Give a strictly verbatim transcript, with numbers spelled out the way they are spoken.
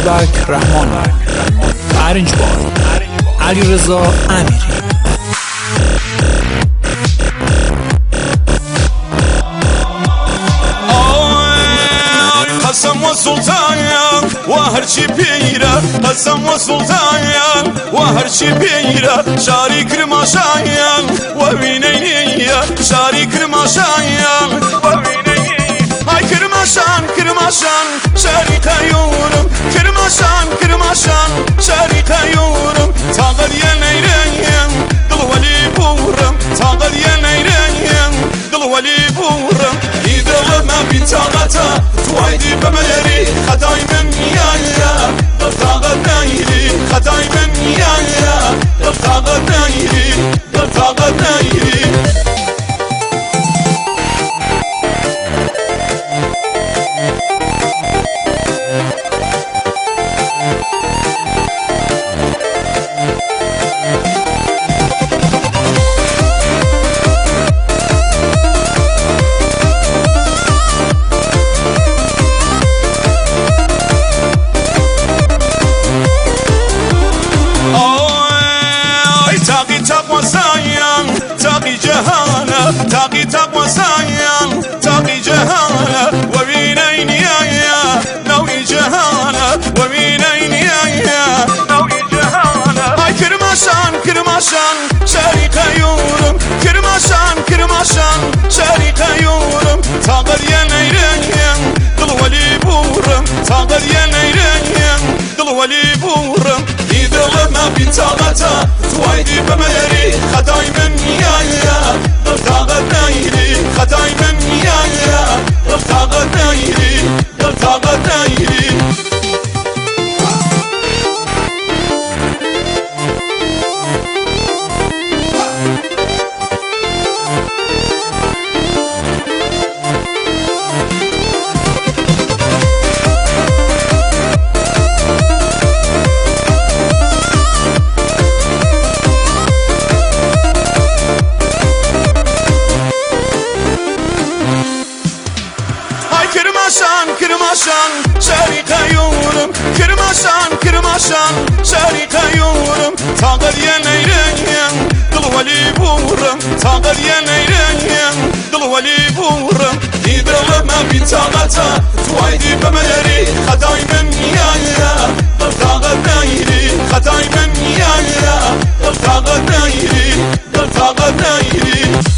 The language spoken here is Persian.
بابک رحمانی، ارنج بای علیرضا امیری. قسم وسلطان وهرشي بيرا، قسم وسلطان وهرشي بيرا، شاري كرماشايا وبينينيا، شاري كرماشايا وبينينيا. هاي كرماشان كرماشان شاري كيورم، كرماشان كرماشان شاري كيورم، تاغر يا نيرين دل ولي بورم، تاغر يا نيرين دل ولي بورم. إذا ما بتاغتا توعدي بملري خداي من يايا، دلتاغت نايري خداي من يايا، دلتاغت نايري دلتاغت نايري. تاقي جهانا تاقي تقوى سايا، تاقي جهانا وبينين يايا، نوي جهانا وبينين يايا، نوي جهانا. هاي كرماشان كرماشان شاري كيورم، كرماشان كرماشان شاري كيورم، تاقر يا نيرين دل ولي بورم، تاقر يا نيرين دل ولي بورم. إذا لما بنتاغتا توعدي بملري خداي من يايا، دلتاغت نايري خداي من يايا، دلتاغت نايري دلتاغت نايري. كرماشان كرماشان شاري كيورم، كرماشان كرماشان شاري كيورم، تاغر يا نيرين دل ولي بورم، تاغر يا نيرين دل ولي بورم. إذا لما بتاغتا توعدي بملري خداي من يايا، دلتاغت نايري خداي من يايا، دلتاغت نايري دلتاغت نايري.